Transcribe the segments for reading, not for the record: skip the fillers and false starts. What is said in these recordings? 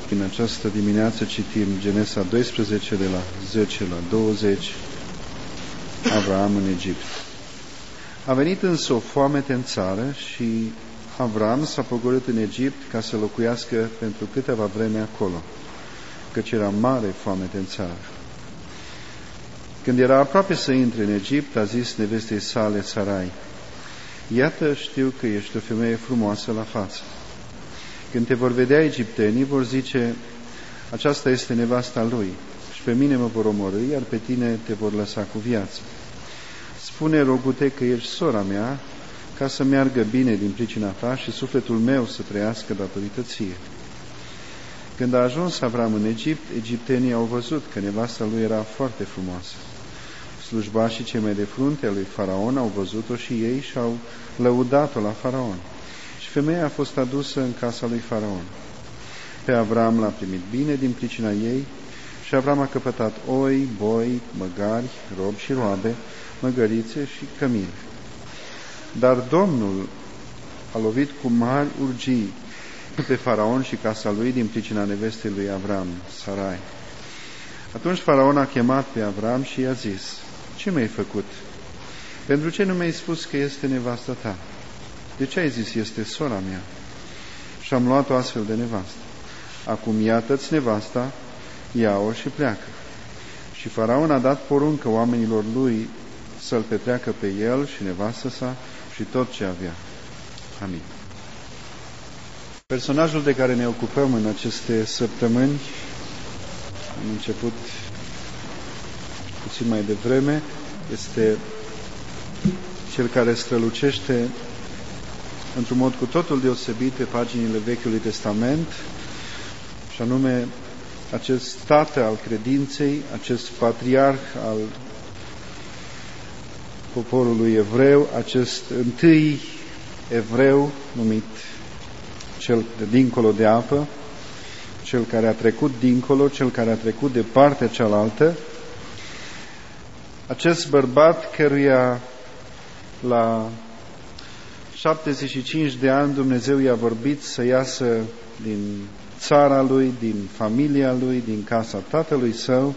În această dimineață citim Genesa 12 de la 10 la 20, Avram în Egipt. A venit însă o foamete în țară și Avram s-a pogorât în Egipt ca să locuiască pentru câteva vreme acolo, căci era mare foamete în țară. Când era aproape să intre în Egipt, a zis nevestei sale Sarai: iată, știu că ești o femeie frumoasă la față. Când te vor vedea egiptenii, vor zice: aceasta este nevasta lui, și pe mine mă vor omorî, iar pe tine te vor lăsa cu viață. Spune, rogute, că ești sora mea, ca să meargă bine din pricina ta și sufletul meu să trăiască datorită ție. Când a ajuns Avram în Egipt, egiptenii au văzut că nevasta lui era foarte frumoasă. Slujbașii cei mai de frunte al lui Faraon au văzut-o și ei și au lăudat-o la Faraon. Și femeia a fost adusă în casa lui Faraon. Pe Avram l-a primit bine din pricina ei și Avram a căpătat oi, boi, măgari, robi și roabe, măgărițe și cămile. Dar Domnul a lovit cu mari urgii pe Faraon și casa lui din pricina nevestei lui Avram, Sarai. Atunci Faraon a chemat pe Avram și i-a zis: ce mi-ai făcut? Pentru ce nu mi-ai spus că este nevasta ta? De ce ai zis este sora mea? Și am luat o astfel de nevastă. Acum iată-ți nevasta, ia-o și pleacă. Și Faraon a dat poruncă oamenilor lui să-l petreacă pe el și nevastă sa și tot ce avea. Amin. Personajul de care ne ocupăm în aceste săptămâni, am început puțin mai devreme, este cel care strălucește într-un mod cu totul deosebit pe paginile Vechiului Testament, și anume acest tată al credinței, acest patriarh al poporului evreu, acest întâi evreu numit cel de dincolo de apă, cel care a trecut dincolo, cel care a trecut de partea cealaltă, acest bărbat căruia la 75 de ani Dumnezeu i-a vorbit să iasă din țara lui, din familia lui, din casa tatălui său,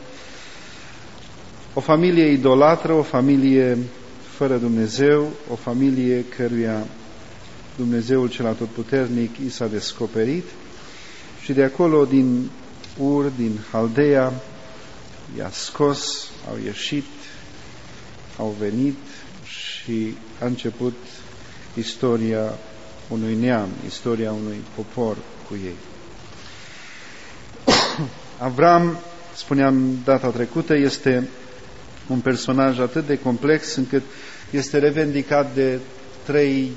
o familie idolatră, o familie fără Dumnezeu, o familie căruia Dumnezeul cel atotputernic i s-a descoperit, și de acolo, din Ur, din Haldeia, i-a scos, au ieșit, au venit și a început istoria unui neam, istoria unui popor cu ei. Avram, spuneam data trecută, este un personaj atât de complex încât este revendicat de trei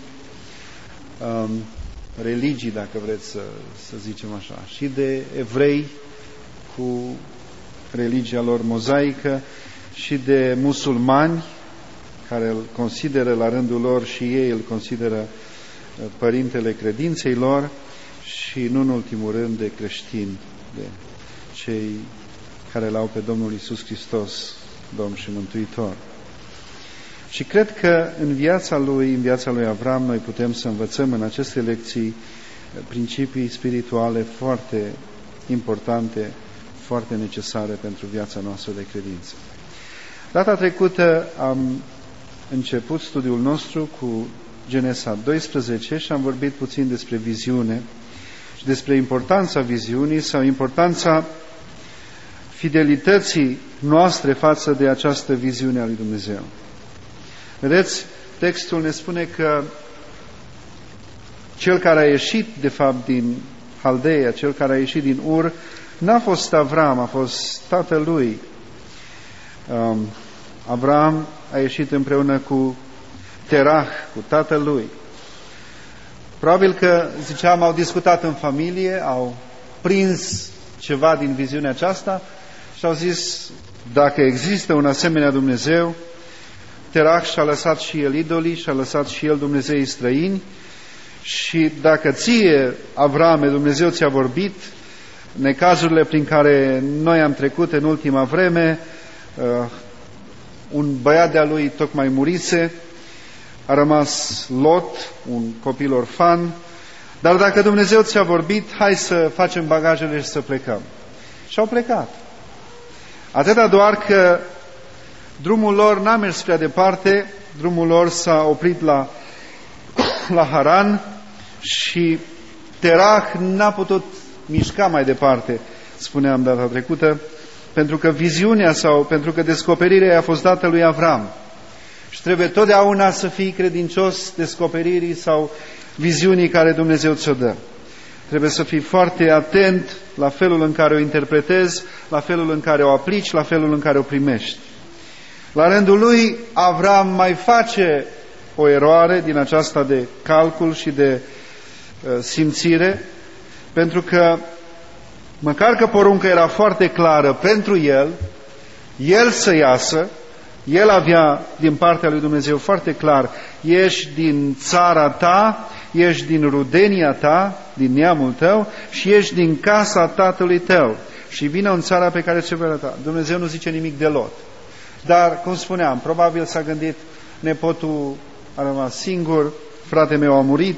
religii, dacă vreți să zicem așa, și de evrei cu religia lor mozaică, și de musulmani care îl consideră la rândul lor și ei îl consideră părintele credinței lor, și nu în ultimul rând de creștini, de cei care l-au pe Domnul Iisus Hristos, Domn și Mântuitor. Și cred că în viața lui Avram, noi putem să învățăm în aceste lecții principii spirituale foarte importante, foarte necesare pentru viața noastră de credință. Data trecută am început studiul nostru cu Genesa 12 și am vorbit puțin despre viziune și despre importanța viziunii sau importanța fidelității noastre față de această viziune a lui Dumnezeu. Vedeți, textul ne spune că cel care a ieșit, de fapt, din Haldeia, cel care a ieșit din Ur, n-a fost Avram, a fost tatăl lui. Avram a ieșit împreună cu Terah, cu tatăl lui. Probabil că, ziceam, au discutat în familie, au prins ceva din viziunea aceasta și au zis: dacă există un asemenea Dumnezeu, Terah și-a lăsat și el idolii, și-a lăsat și el dumnezeii străini, și dacă ție, Avrame, Dumnezeu ți-a vorbit, necazurile prin care noi am trecut în ultima vreme, un băiat de-a lui tocmai murise, a rămas Lot, un copil orfan, Dar dacă Dumnezeu ți-a vorbit, hai să facem bagajele și să plecăm. Și au plecat. Atâta doar că drumul lor n-a mers prea departe, drumul lor s-a oprit la Haran și Terah n-a putut mișca mai departe, spuneam data trecută, pentru că viziunea sau pentru că descoperirea a fost dată lui Avram. Și trebuie totdeauna să fii credincios descoperirii sau viziunii care Dumnezeu ți-o dă. Trebuie să fii foarte atent la felul în care o interpretezi, la felul în care o aplici, la felul în care o primești. La rândul lui, Avram mai face o eroare din aceasta de calcul și de simțire, pentru că măcar că porunca era foarte clară pentru el să iasă, el avea din partea lui Dumnezeu foarte clar: ești din țara ta, ești din rudenia ta, din neamul tău și ești din casa tatălui tău și vină în țara pe care ți-o voi arăta. Dumnezeu nu zice nimic de Lot. Dar, cum spuneam, probabil s-a gândit: nepotul a rămas singur, fratele meu a murit,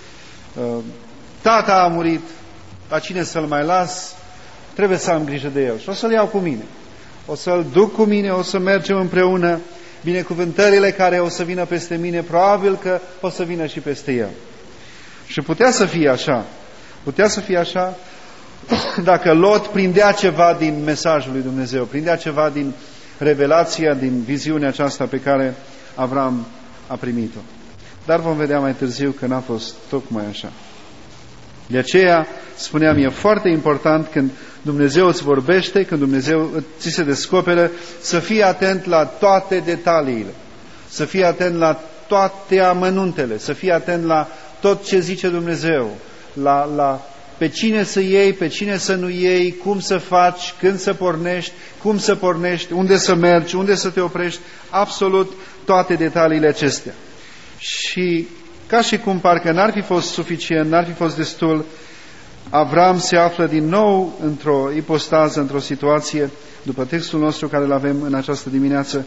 tata a murit, la cine să-l mai las? Trebuie să am grijă de el și o să-l iau cu mine. O să-l duc cu mine, o să mergem împreună. Binecuvântările care o să vină peste mine, probabil că o să vină și peste el. Și putea să fie așa. Putea să fie așa dacă Lot prindea ceva din mesajul lui Dumnezeu, prindea ceva din revelația, din viziunea aceasta pe care Avram a primit-o. Dar vom vedea mai târziu că n-a fost tocmai așa. De aceea, spuneam, e foarte important când Dumnezeu îți vorbește, când Dumnezeu ți se descoperă, să fii atent la toate detaliile, să fii atent la toate amănuntele, să fii atent la tot ce zice Dumnezeu, la pe cine să iei, pe cine să nu iei, cum să faci, când să pornești, cum să pornești, unde să mergi, unde să te oprești, absolut toate detaliile acestea. Și ca și cum parcă n-ar fi fost suficient, n-ar fi fost destul, Avram se află din nou într-o ipostază, într-o situație, după textul nostru care îl avem în această dimineață,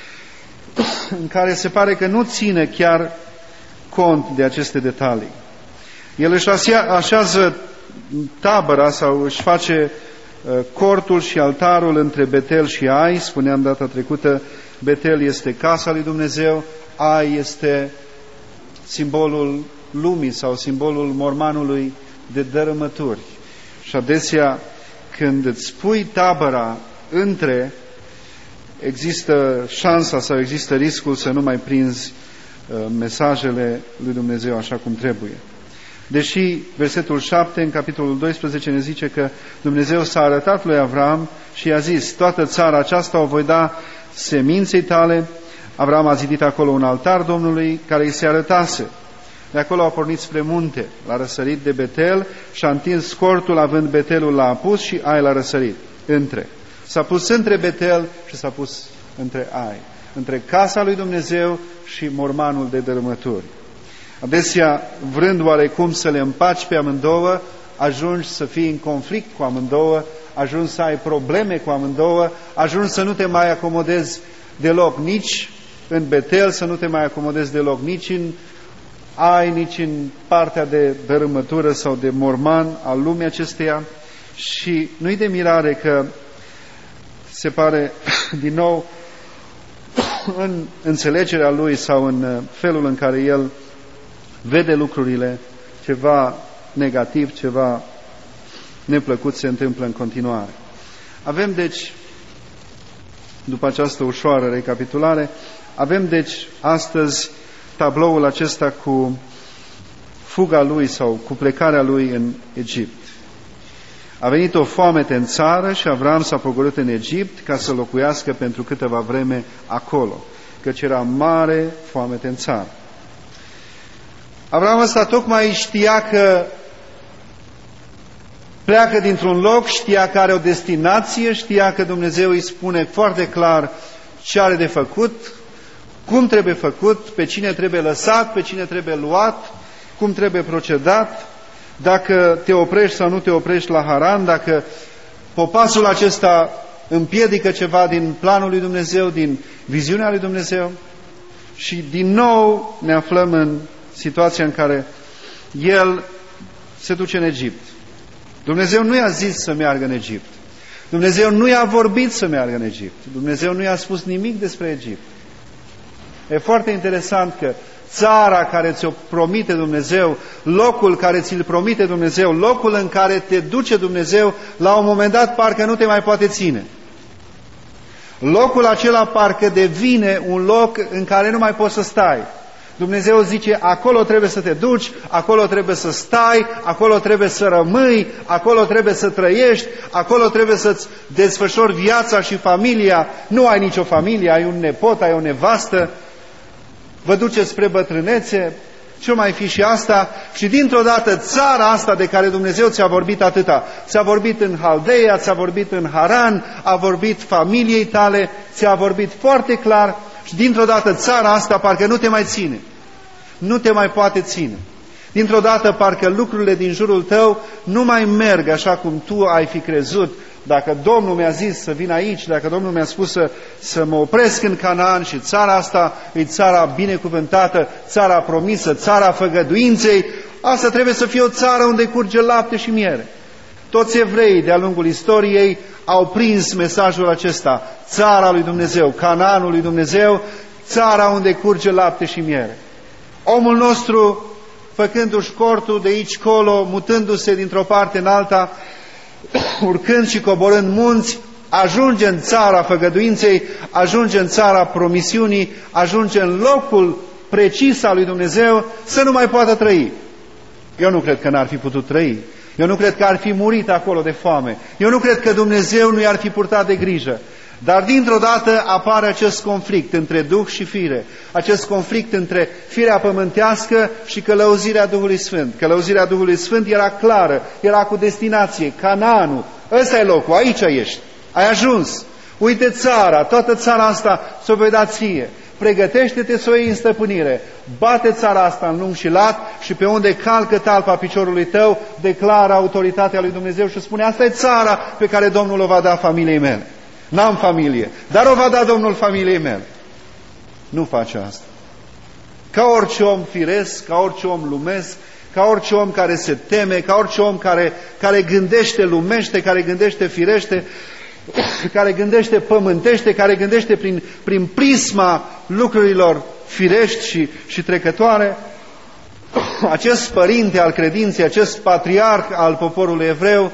în care se pare că nu ține chiar cont de aceste detalii. El își așează tabăra sau își face cortul și altarul între Betel și Ai. Spuneam data trecută, Betel este casa lui Dumnezeu, Ai este simbolul lumii sau simbolul mormanului de dărâmături. Și adesea când îți pui tabăra între, există șansa sau există riscul să nu mai prinzi mesajele lui Dumnezeu așa cum trebuie. Deși versetul 7 în capitolul 12 ne zice că Dumnezeu s-a arătat lui Avram și i-a zis: toată țara aceasta o voi da seminței tale. Avram a zidit acolo un altar Domnului care îi se arătase. De acolo a pornit spre munte, l-a răsărit de Betel și a întins cortul având Betelul la apus și Ai l-a răsărit. S-a pus între Betel și s-a pus între Ai, între casa lui Dumnezeu și mormanul de dărâmături. Adesea, vrând oarecum să le împaci pe amândouă, ajungi să fii în conflict cu amândouă, ajungi să ai probleme cu amândouă, ajungi să nu te mai acomodezi deloc nici în Betel, să nu te mai acomodezi deloc nici în Ai, nici în partea de dărâmătură sau de morman al lumii acesteia. Și nu-i de mirare că se pare din nou în înțelegerea lui sau în felul în care el vede lucrurile, ceva negativ, ceva neplăcut se întâmplă în continuare. Avem deci, după această ușoară recapitulare, avem deci astăzi tabloul acesta cu fuga lui sau cu plecarea lui în Egipt. A venit o foamete în țară și Avram s-a pogorât în Egipt ca să locuiască pentru câteva vreme acolo, căci era mare foamete în țară. Avram ăsta tocmai știa că pleacă dintr-un loc, știa că are o destinație, știa că Dumnezeu îi spune foarte clar ce are de făcut, cum trebuie făcut, pe cine trebuie lăsat, pe cine trebuie luat, cum trebuie procedat, dacă te oprești sau nu te oprești la Haran, dacă popasul acesta împiedică ceva din planul lui Dumnezeu, din viziunea lui Dumnezeu. Și din nou ne aflăm în situația în care el se duce în Egipt. Dumnezeu nu i-a zis să meargă în Egipt. Dumnezeu nu i-a vorbit să meargă în Egipt. Dumnezeu nu i-a spus nimic despre Egipt. E foarte interesant că țara care ți-o promite Dumnezeu, locul care ți-l promite Dumnezeu, locul în care te duce Dumnezeu, la un moment dat parcă nu te mai poate ține. Locul acela parcă devine un loc în care nu mai poți să stai. Dumnezeu zice, acolo trebuie să te duci, acolo trebuie să stai, acolo trebuie să rămâi, acolo trebuie să trăiești, acolo trebuie să-ți desfășori viața și familia. Nu ai nicio familie, ai un nepot, ai o nevastă, vă duceți spre bătrânețe, ce mai fi și asta? Și dintr-o dată țara asta de care Dumnezeu ți-a vorbit atâta, ți-a vorbit în Haldeia, ți-a vorbit în Haran, a vorbit familiei tale, ți-a vorbit foarte clar și dintr-o dată țara asta parcă nu te mai ține. Nu te mai poate ține. Dintr-o dată parcă lucrurile din jurul tău nu mai merg așa cum tu ai fi crezut. Dacă Domnul mi-a zis să vin aici, dacă Domnul mi-a spus să mă opresc în Canaan și țara asta e țara binecuvântată, țara promisă, țara făgăduinței, asta trebuie să fie o țară unde curge lapte și miere. Toți evreii de-a lungul istoriei au prins mesajul acesta, țara lui Dumnezeu, Canaanul lui Dumnezeu, țara unde curge lapte și miere. Omul nostru, făcându-și cortul de aici colo, mutându-se dintr-o parte în alta, urcând și coborând munți, ajunge în țara făgăduinței, ajunge în țara promisiunii, ajunge în locul precis al lui Dumnezeu să nu mai poată trăi. Eu nu cred că n-ar fi putut trăi. Eu nu cred că ar fi murit acolo de foame. Eu nu cred că Dumnezeu nu i-ar fi purtat de grijă. Dar dintr-o dată apare acest conflict între Duh și fire, acest conflict între firea pământească și călăuzirea Duhului Sfânt. Călăuzirea Duhului Sfânt era clară, era cu destinație, Canaanul. Ăsta e locul, aici ești, ai ajuns. Uite țara, toată țara asta s-o voi da ție. Pregătește-te să o iei în stăpânire. Bate țara asta în lung și lat și pe unde calcă talpa piciorului tău, declară autoritatea lui Dumnezeu și spune, asta e țara pe care Domnul o va da familiei mele. N-am familie, dar o va da Domnul familiei mele. Nu face asta. Ca orice om firesc, ca orice om lumesc, ca orice om care se teme, ca orice om care gândește lumește, care gândește firește, care gândește pământește, care gândește prin prisma lucrurilor firești și trecătoare, acest părinte al credinței, acest patriarh al poporului evreu,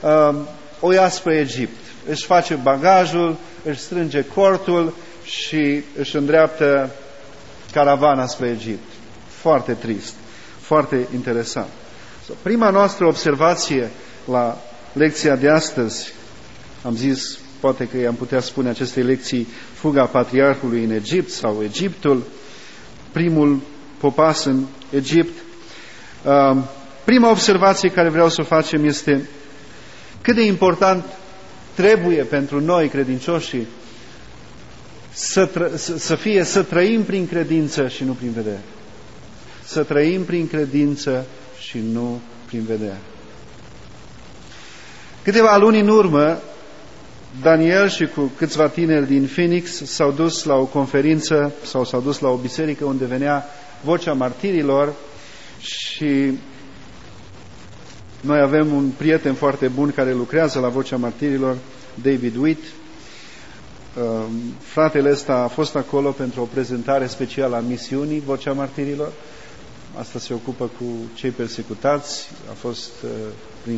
o ia spre Egipt. Își face bagajul, își strânge cortul și își îndreaptă caravana spre Egipt. Foarte trist, foarte interesant. Prima noastră observație la lecția de astăzi, am zis, poate că i-am putea spune acestei lecții, fuga patriarhului în Egipt sau Egiptul, primul popas în Egipt. Prima observație care vreau să o facem este cât de important trebuie pentru noi, credincioșii, să trăim prin credință și nu prin vedere. Să trăim prin credință și nu prin vedere. Câteva luni în urmă, Daniel și cu câțiva tineri din Phoenix s-au dus la o conferință sau s-au dus la o biserică unde venea Vocea Martirilor și noi avem un prieten foarte bun care lucrează la Vocea Martirilor, David Witt. Fratele ăsta a fost acolo pentru o prezentare specială a misiunii Vocea Martirilor. Asta se ocupă cu cei persecutați. A fost prin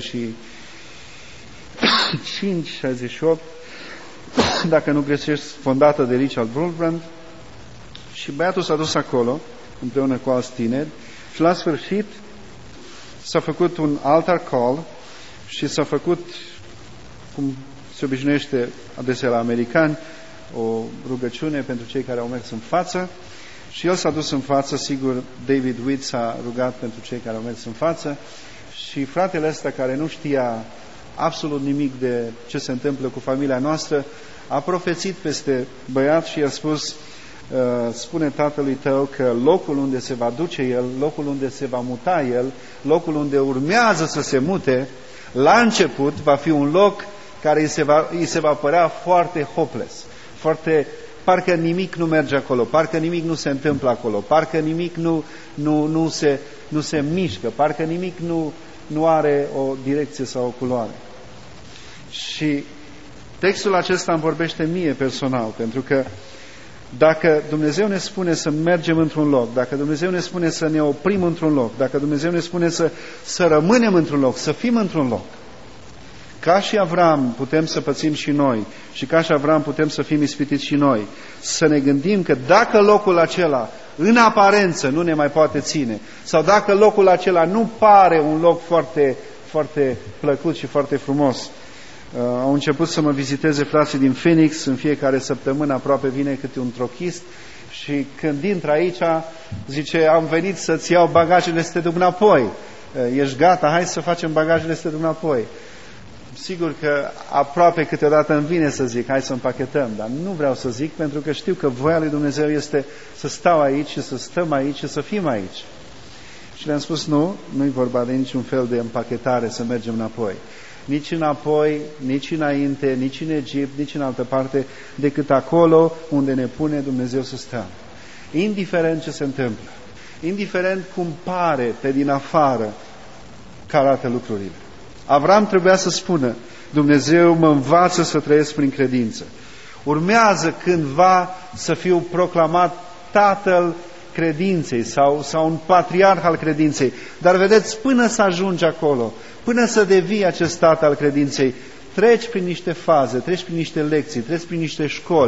65, 68, dacă nu greșesc, fondată de Richard Wurmbrand. Și băiatul s-a dus acolo împreună cu alți tineri și la sfârșit s-a făcut un altar call și s-a făcut, cum se obișnuiește adesea la americani, o rugăciune pentru cei care au mers în față și el s-a dus în față, sigur, David Witt s-a rugat pentru cei care au mers în față și fratele ăsta, care nu știa absolut nimic de ce se întâmplă cu familia noastră, a profețit peste băiat și i-a spus: spune tatălui tău că locul unde se va duce el, locul unde se va muta el, locul unde urmează să se mute, la început va fi un loc care îi se va părea foarte hopeless, foarte, parcă nimic nu merge acolo, parcă nimic nu se întâmplă acolo, parcă nimic nu se mișcă, parcă nimic nu are o direcție sau o culoare. Și textul acesta îmi vorbește mie personal, pentru că dacă Dumnezeu ne spune să mergem într-un loc, dacă Dumnezeu ne spune să ne oprim într-un loc, dacă Dumnezeu ne spune să rămânem într-un loc, să fim într-un loc, ca și Avram putem să pățim și noi și ca și Avram putem să fim ispitiți și noi, să ne gândim că dacă locul acela în aparență nu ne mai poate ține, sau dacă locul acela nu pare un loc foarte, foarte plăcut și foarte frumos. Au început să mă viziteze frații din Phoenix, în fiecare săptămână aproape vine câte un trochist și când intră aici zice, am venit să-ți iau bagajele să te duc înapoi. Ești gata? Hai să facem bagajele să te duc înapoi. Sigur că aproape câteodată îmi vine să zic, hai să împachetăm, dar nu vreau să zic pentru că știu că voia lui Dumnezeu este să stau aici și să stăm aici și să fim aici. Și le-am spus, nu-i vorba de niciun fel de împachetare să mergem înapoi. Nici înapoi, nici înainte, nici în Egipt, nici în altă parte, decât acolo unde ne pune Dumnezeu să stăm. Indiferent ce se întâmplă, indiferent cum pare pe din afară că arată lucrurile. Avram trebuia să spună, Dumnezeu mă învață să trăiesc prin credință. Urmează cândva să fiu proclamat tatăl credinței sau un patriarh al credinței. Dar vedeți, până să ajungi acolo, până să devii acest tată al credinței, treci prin niște faze, treci prin niște lecții, treci prin niște școli.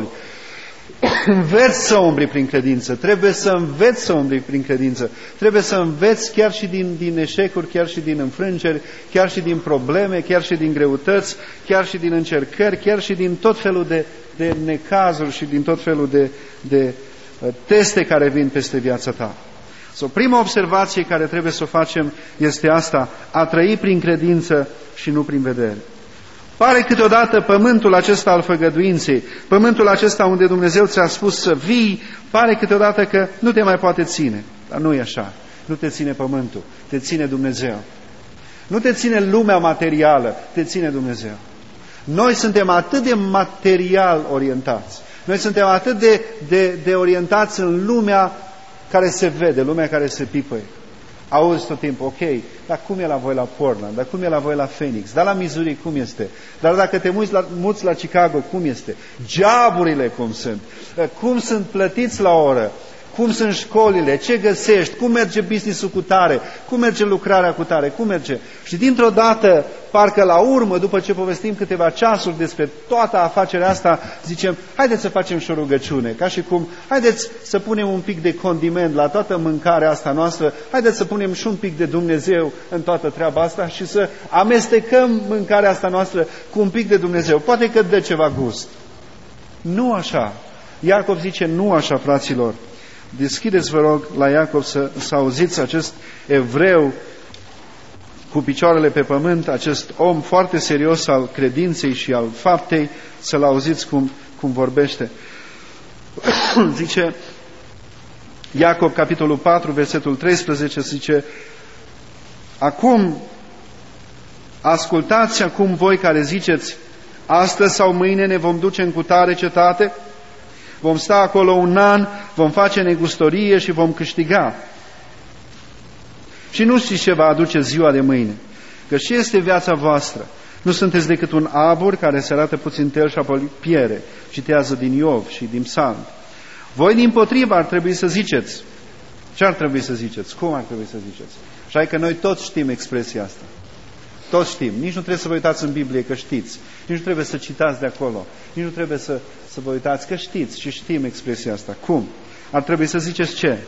Înveți să umbli prin credință, trebuie să înveți să umbli prin credință, trebuie să înveți chiar și din eșecuri, chiar și din înfrângeri, chiar și din probleme, chiar și din greutăți, chiar și din încercări, chiar și din tot felul de necazuri și din tot felul de teste care vin peste viața ta. Prima observație care trebuie să o facem este asta, a trăi prin credință și nu prin vedere. Pare câteodată pământul acesta al făgăduinței, pământul acesta unde Dumnezeu ți-a spus să vii, pare câteodată că nu te mai poate ține. Dar nu e așa. Nu te ține pământul, te ține Dumnezeu. Nu te ține lumea materială, te ține Dumnezeu. Noi suntem atât de material orientați. Noi suntem atât de orientați în lumea care se vede, lumea care se pipăie. Auzi tot timpul, ok, dar cum e la voi la Portland, dar cum e la voi la Phoenix, dar la Missouri cum este, dar dacă te muți la Chicago cum este, joburile cum sunt plătiți la oră, cum sunt școlile, ce găsești, cum merge business-ul cu tare, cum merge lucrarea cu tare, cum merge. Și dintr-o dată, parcă la urmă, după ce povestim câteva ceasuri despre toată afacerea asta, zicem, haideți să facem și o rugăciune, ca și cum, haideți să punem un pic de condiment la toată mâncarea asta noastră, haideți să punem și un pic de Dumnezeu în toată treaba asta și să amestecăm mâncarea asta noastră cu un pic de Dumnezeu. Poate că dă ceva gust. Nu așa. Iacov zice, nu așa, fraților. Deschideți, vă rog, la Iacov să auziți acest evreu cu picioarele pe pământ, acest om foarte serios al credinței și al faptei, să-l auziți cum vorbește. Zice Iacov, capitolul 4, versetul 13, zice, acum, ascultați acum voi care ziceți, astăzi sau mâine ne vom duce în cutare cetate, vom sta acolo un an, vom face negustorie și vom câștiga. Și nu știți ce va aduce ziua de mâine, că și este viața voastră. Nu sunteți decât un abur care se arată puțin tel și apoi piere, citează din Iov și din Psalm. Voi dimpotrivă ar trebui să ziceți. Ce ar trebui să ziceți? Cum ar trebui să ziceți? Așa că noi toți știm expresia asta. Toți știm. Nici nu trebuie să vă uitați în Biblie că știți. Nici nu trebuie să citați de acolo. Nici nu trebuie să vă uitați că știți și știm expresia asta. Cum? Ar trebui să ziceți ce?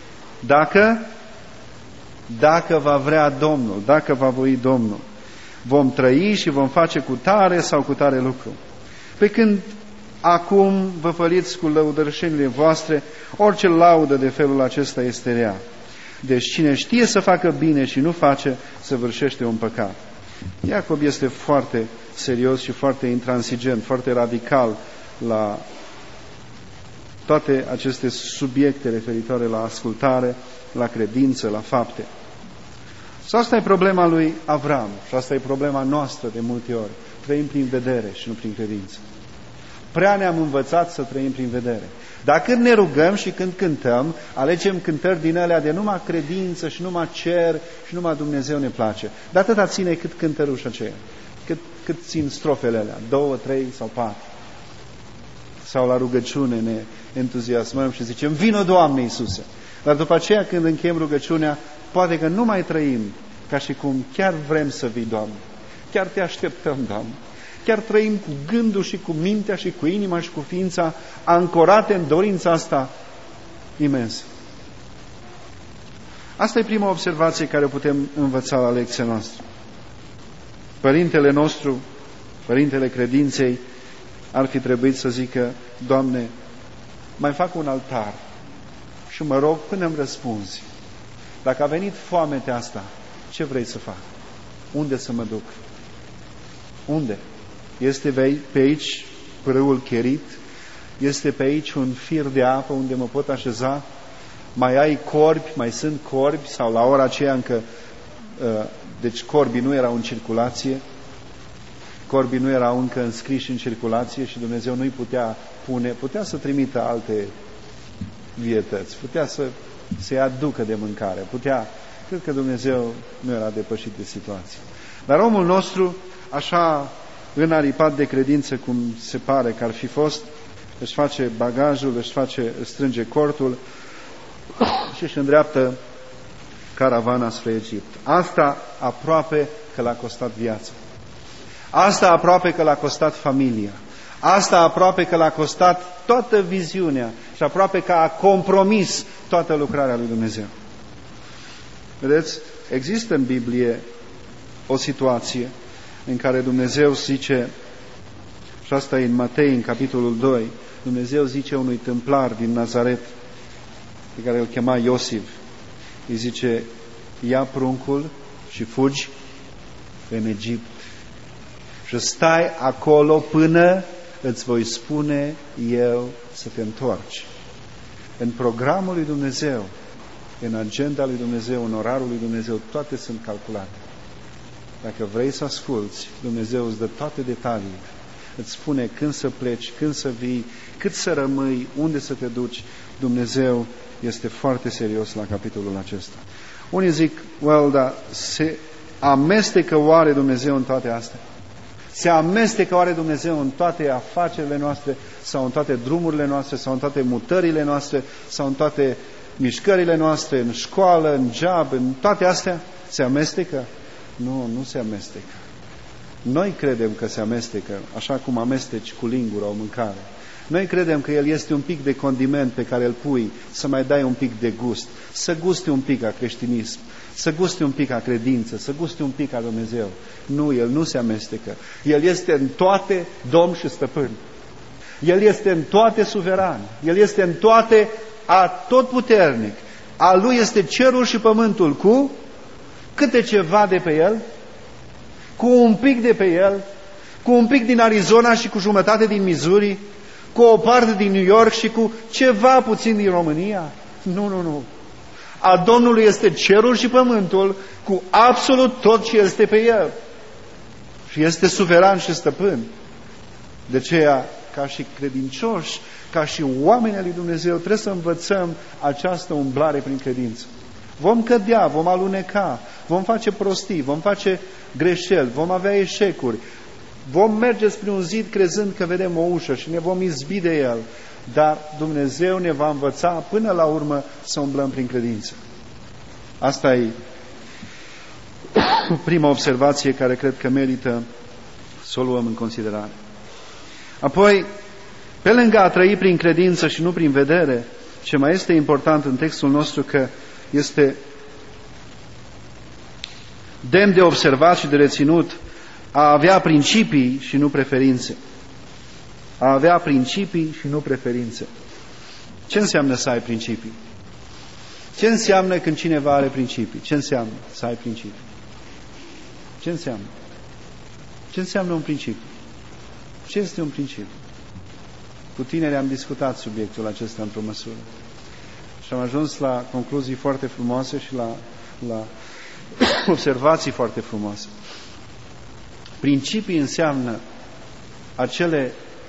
Dacă va vrea Domnul, dacă va voi Domnul, vom trăi și vom face cu tare sau cu tare lucru. Pe când acum vă făliți cu lăudărșenile voastre, orice laudă de felul acesta este rea. Deci cine știe să facă bine și nu face, săvârșește un păcat. Iacov este foarte serios și foarte intransigent, foarte radical la toate aceste subiecte referitoare la ascultare, la credință, la fapte. Și asta e problema lui Avram și asta e problema noastră de multe ori. Trăim prin vedere și nu prin credință. Prea ne-am învățat să trăim prin vedere. Dar când ne rugăm și când cântăm, alegem cântări din alea de numai credință și numai cer și numai Dumnezeu ne place. Dar atâta ține cât cântărușa aceea, cât țin strofele alea, 2, 3 sau 4. Sau la rugăciune ne entuziasmăm și zicem, vino Doamne Iisuse. Dar după aceea când încheiem rugăciunea, poate că nu mai trăim ca și cum chiar vrem să vii, Doamne. Chiar te așteptăm, Doamne. Chiar trăim cu gândul și cu mintea și cu inima și cu ființa ancorate în dorința asta imensă. Asta e prima observație care putem învăța la lecția noastră. Părintele nostru, Părintele Credinței, ar fi trebuit să zică, Doamne, mai fac un altar și mă rog până îmi răspunzi. Dacă a venit foametea asta, ce vrei să fac? Unde să mă duc? Unde? Este pe aici pârâul Cherit? Este pe aici un fir de apă unde mă pot așeza? Mai ai corbi? Mai sunt corbi? Sau la ora aceea încă... Deci corbii nu erau în circulație. Corbii nu erau încă înscriși în circulație și Dumnezeu nu-i putea pune, putea să trimită alte vietăți, putea să-i aducă de mâncare, cred că Dumnezeu nu era depășit de situație. Dar omul nostru, așa înaripat de credință cum se pare că ar fi fost, își face bagajul, își strânge cortul și își îndreaptă caravana spre Egipt. Asta aproape că l-a costat viața. Asta aproape că l-a costat familia. Asta aproape că l-a costat toată viziunea și aproape că a compromis toată lucrarea lui Dumnezeu. Vedeți, există în Biblie o situație în care Dumnezeu zice, și asta e în Matei, în capitolul 2, Dumnezeu zice unui tâmplar din Nazaret, pe care îl chema Iosif, îi zice, ia pruncul și fugi în Egipt și stai acolo până îți voi spune eu să te întorci. În programul lui Dumnezeu, în agenda lui Dumnezeu, în orarul lui Dumnezeu, toate sunt calculate. Dacă vrei să asculți, Dumnezeu îți dă toate detaliile. Îți spune când să pleci, când să vii, cât să rămâi, unde să te duci. Dumnezeu este foarte serios la capitolul acesta. Unii zic, dar se amestecă oare Dumnezeu în toate astea? Se amestecă oare Dumnezeu în toate afacerile noastre, sau în toate drumurile noastre, sau în toate mutările noastre, sau în toate mișcările noastre, în școală, în job, în toate astea? Se amestecă? Nu se amestecă. Noi credem că se amestecă, așa cum amesteci cu lingura o mâncare. Noi credem că El este un pic de condiment pe care îl pui, să mai dai un pic de gust, să guste un pic a creștinism, să guste un pic a credință, să guste un pic a Dumnezeu. Nu, El nu se amestecă. El este în toate Domn și Stăpân. El este în toate suveran. El este în toate atotputernic. A Lui este cerul și pământul cu câte ceva de pe El, cu un pic de pe El, cu un pic din Arizona și cu jumătate din Missouri, cu o parte din New York și cu ceva puțin din România. Nu. A Domnului este cerul și pământul cu absolut tot ce este pe El. Și este suveran și stăpân. De aceea, ca și credincioși, ca și oameni al lui Dumnezeu, trebuie să învățăm această umblare prin credință. Vom cădea, vom aluneca, vom face prostii, vom face greșeli, vom avea eșecuri, vom merge spre un zid crezând că vedem o ușă și ne vom izbi de el, dar Dumnezeu ne va învăța până la urmă să umblăm prin credință. Asta e prima observație care cred că merită să o luăm în considerare. Apoi, pe lângă a trăi prin credință și nu prin vedere, ce mai este important în textul nostru că este demn de observat și de reținut a avea principii și nu preferințe. A avea principii și nu preferințe. Ce înseamnă să ai principii? Ce înseamnă când cineva are principii? Ce înseamnă să ai principii? Ce înseamnă? Ce înseamnă un principiu? Ce este un principiu? Cu tineri am discutat subiectul acesta într-o măsură. Și am ajuns la concluzii foarte frumoase și la observații foarte frumoase. Principii înseamnă acele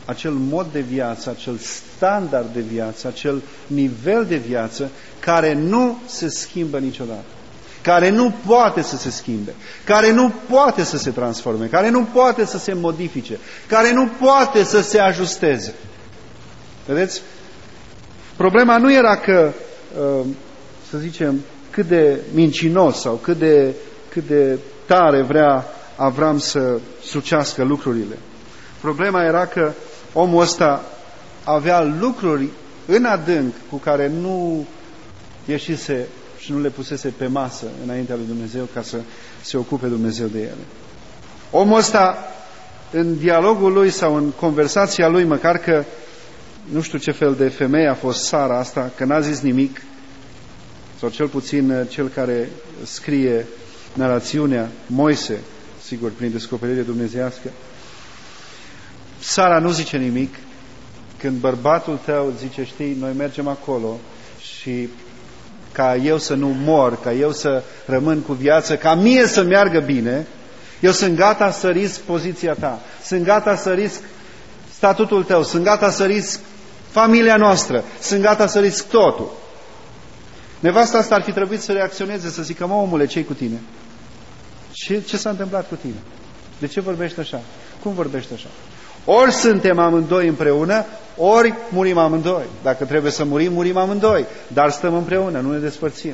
acel mod de viață, acel standard de viață, acel nivel de viață care nu se schimbă niciodată, care nu poate să se schimbe, care nu poate să se transforme, care nu poate să se modifice, care nu poate să se ajusteze. Vedeți? Problema nu era că, să zicem, cât de mincinos sau cât de tare vrea Avram să sucească lucrurile. Problema era că omul ăsta avea lucruri în adânc cu care nu ieșise și nu le pusese pe masă înaintea lui Dumnezeu ca să se ocupe Dumnezeu de ele. Omul ăsta, în dialogul lui sau în conversația lui, măcar că nu știu ce fel de femeie a fost Sara asta, că n-a zis nimic, sau cel puțin cel care scrie narațiunea, Moise, sigur, prin descoperire dumnezeiască. Sara nu zice nimic când bărbatul tău zice, știi, noi mergem acolo și ca eu să nu mor, ca eu să rămân cu viață, ca mie să meargă bine, eu sunt gata să risc poziția ta, sunt gata să risc statutul tău, sunt gata să risc familia noastră, sunt gata să risc totul. Nevasta asta ar fi trebuit să reacționeze, să zică, mă, omule, ce-i cu tine? Ce s-a întâmplat cu tine? De ce vorbești așa? Cum vorbești așa? Ori suntem amândoi împreună, ori murim amândoi. Dacă trebuie să murim, murim amândoi. Dar stăm împreună, nu ne despărțim.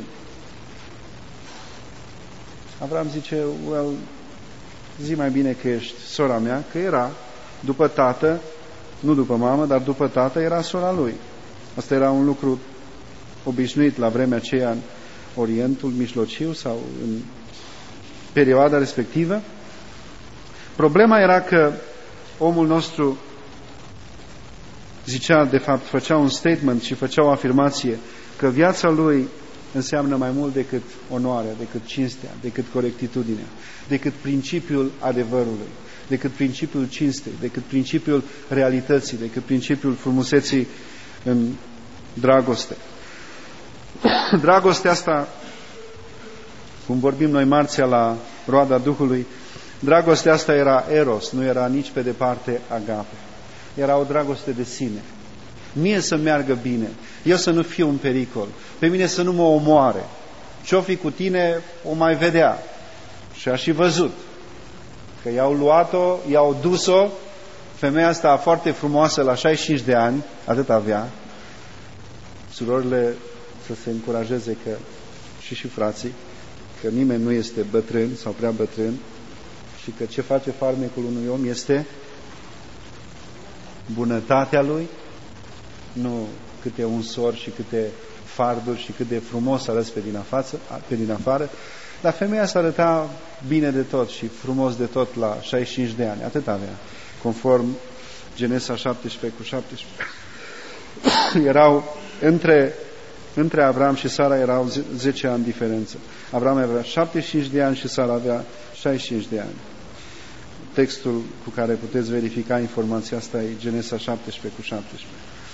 Avram zice, well, zi mai bine că ești sora mea, că era după tată, nu după mamă, dar după tată era sora lui. Asta era un lucru obișnuit la vremea aceea în Orientul Mijlociu sau în perioada respectivă. Problema era că omul nostru zicea, de fapt, făcea un statement și făcea o afirmație că viața lui înseamnă mai mult decât onoarea, decât cinstea, decât corectitudinea, decât principiul adevărului, decât principiul cinstei, decât principiul realității, decât principiul frumuseții în dragoste. Dragostea asta, cum vorbim noi marțea la roada Duhului, dragostea asta era eros, nu era nici pe departe agape. Era o dragoste de sine. Mie să meargă bine, eu să nu fiu un pericol, pe mine să nu mă omoare. Ce-o fi cu tine, o mai vedea. Și a și văzut că i-au luat-o, i-au dus-o. Femeia asta foarte frumoasă, la 65 de ani, atât avea. Surorile să se încurajeze că și frații, că nimeni nu este bătrân sau prea bătrân și că ce face farmecul unui om este bunătatea lui, nu câte unsori și câte farduri și cât de frumos arăți pe din afară, dar femeia asta arăta bine de tot și frumos de tot la 65 de ani, atât avea, conform Genesa 17:17. Erau între Avram și Sara erau 10 ani diferență. Avram avea 75 de ani și Sara avea 65 de ani. Textul cu care puteți verifica informația asta e Genesa 17:17.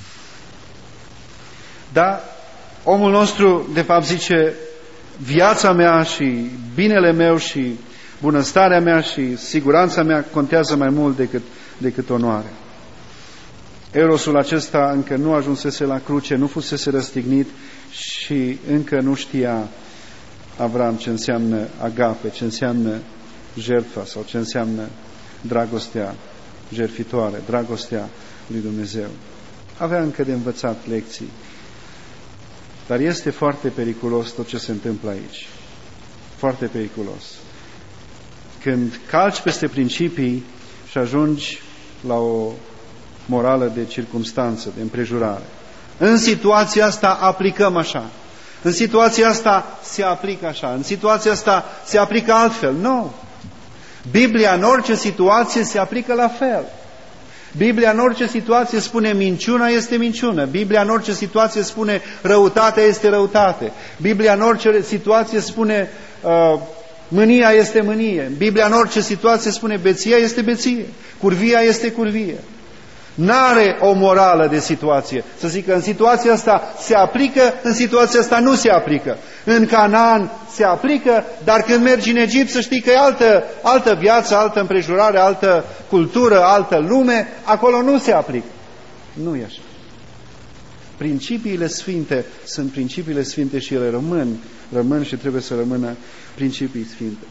Dar omul nostru, de fapt, zice, viața mea și binele meu și bunăstarea mea și siguranța mea contează mai mult decât onoarea. Erosul acesta încă nu ajunsese la cruce, nu fusese răstignit și încă nu știa Avram ce înseamnă agape, ce înseamnă jertfa sau ce înseamnă dragostea jertfitoare, dragostea lui Dumnezeu. Avea încă de învățat lecții. Dar este foarte periculos tot ce se întâmplă aici. Foarte periculos. Când calci peste principii și ajungi la o morală de circumstanță, de împrejurare. În situația asta aplicăm așa. În situația asta se aplică așa. În situația asta se aplică altfel. Nu. Biblia în orice situație se aplică la fel. Biblia în orice situație spune minciuna este minciună. Biblia în orice situație spune răutatea este răutate. Biblia în orice situație spune mânia este mânie. Biblia în orice situație spune beția este beție. Curvia este curvie. N-are o morală de situație. Să zică, în situația asta se aplică, în situația asta nu se aplică. În Canaan se aplică, dar când mergi în Egipt să știi că e altă viață, altă împrejurare, altă cultură, altă lume, acolo nu se aplică. Nu e așa. Principiile sfinte sunt principiile sfinte și ele rămân și trebuie să rămână principii sfinte.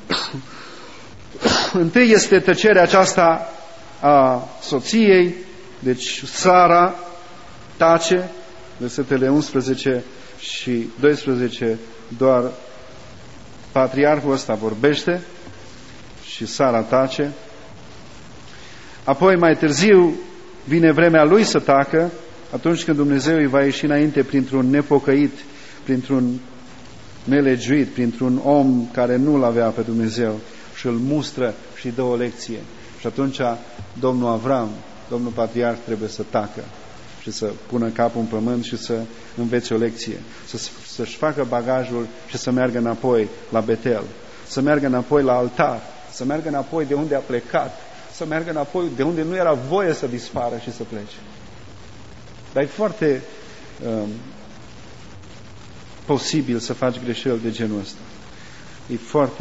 Întâi este tăcerea aceasta a soției, deci Sara tace, versetele 11 și 12, doar patriarhul ăsta vorbește și Sara tace. Apoi mai târziu vine vremea lui să tacă, atunci când Dumnezeu îi va ieși înainte printr-un nepocăit, printr-un nelegiuit, printr-un om care nu-L avea pe Dumnezeu și îl mustră și dă o lecție. Și atunci domnul Avram, domnul patriarh, trebuie să tacă și să pună capul în pământ și să învețe o lecție, să-și facă bagajul și să meargă înapoi la Betel, să meargă înapoi la altar, să meargă înapoi de unde a plecat, să meargă înapoi de unde nu era voie să dispară și să plece. Dar e foarte posibil să faci greșeli de genul ăsta. E foarte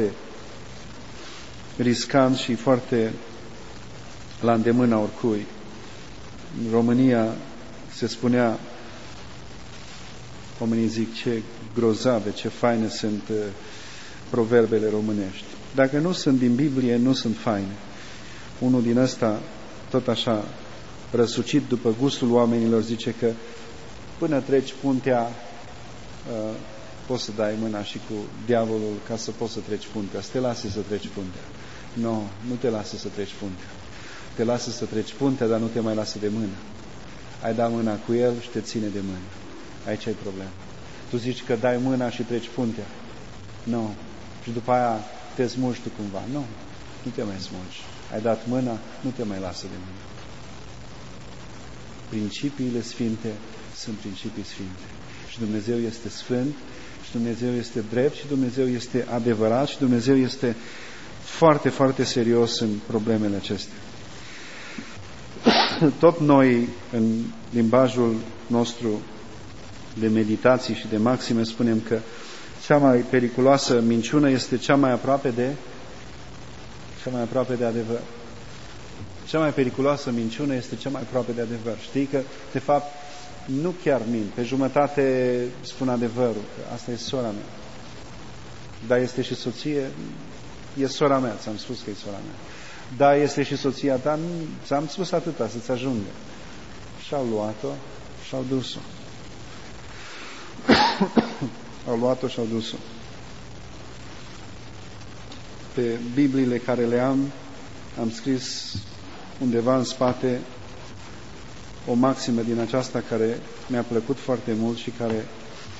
riscant și foarte la îndemâna oricui. În România se spunea, oamenii zic ce grozave, ce faine sunt proverbele românești. Dacă nu sunt din Biblie, nu sunt faine. Unul din ăsta, tot așa, răsucit după gustul oamenilor, zice că până treci puntea, poți să dai mâna și cu diavolul ca să poți să treci puntea, să te lase să treci puntea. Nu te lasă să treci puntea. Te lasă să treci puntea, dar nu te mai lasă de mână. Ai dat mâna cu el și te ține de mână. Aici ai problemă. Tu zici că dai mâna și treci puntea. Nu. Și după aia te smulgi tu cumva. Nu te mai smulgi. Ai dat mâna, nu te mai lasă de mână. Principiile sfinte sunt principii sfinte. Și Dumnezeu este sfânt, și Dumnezeu este drept, și Dumnezeu este adevărat, și Dumnezeu este foarte, foarte serios în problemele acestea. Tot noi, în limbajul nostru de meditații și de maxime, spunem că cea mai periculoasă minciună este cea mai aproape de adevăr. Cea mai periculoasă minciună este cea mai aproape de adevăr. Știi că, de fapt, nu chiar mint, pe jumătate spun adevărul, că asta e sora mea. Dar este și soție, e sora mea, ți-am spus că e sora mea. Da, este și soția ta, ți-am spus atâta, să-ți ajungă. Și-au luat-o și-au dus-o. Au luat-o și-au dus-o. Pe Bibliile care le am scris undeva în spate o maximă din aceasta care mi-a plăcut foarte mult și care